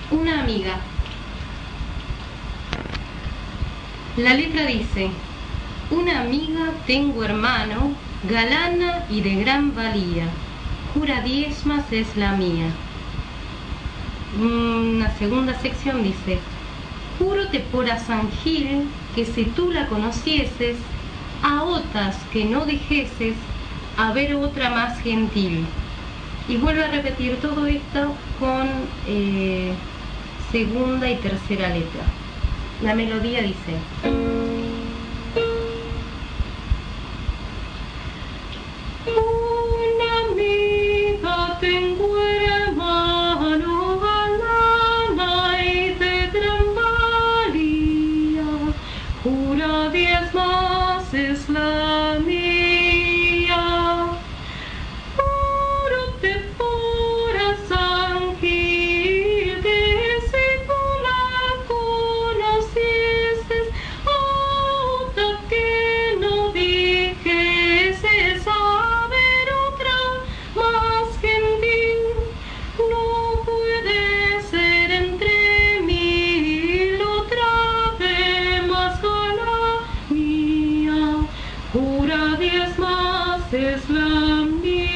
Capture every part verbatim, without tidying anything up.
Una amiga. La letra dice: una amiga tengo, hermano, galana y de gran valía, jura diezmas es la mía. Una segunda sección dice: júrote por a San Gil que si tú la conocieses, a otras que no dejeses, a ver otra más gentil. Y vuelve a repetir todo esto con eh, segunda y tercera letra. La melodía dice: una amiga tengo, hermano, galana y de gran valía, jura diezmas es la mía. Júrote por a San Gil que si tú la conocieses, a otra que no dijeses, a ver otra más gentil. No puede ser entre mil otra de más gala mía, jura diezmas es la mía.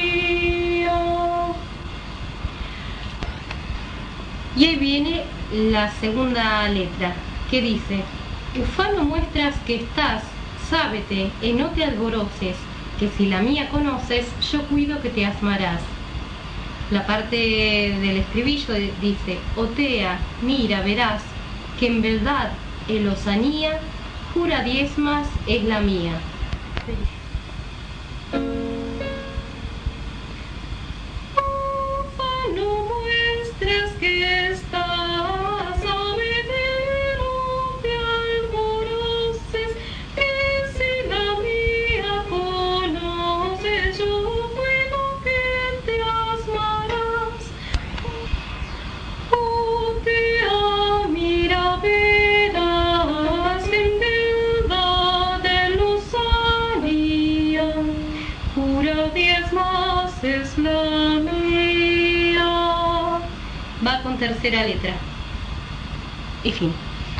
Y ahí viene la segunda letra, que dice: ufano muestras que estás, sábete, y no te alboroces, que si la mía conoces, yo cuido que te asmarás. La parte del estribillo dice: otea, mira, verás, que en verdad el osanía, jura diezmas es la mía. Ufano muestras que estás, sábete, no te alboroces, que si la mía conoces, yo cuido que te asmarás. Otea, mira, verás, que en verdad el osanía, jura diezmas es la mía. Va con tercera letra. Y fin.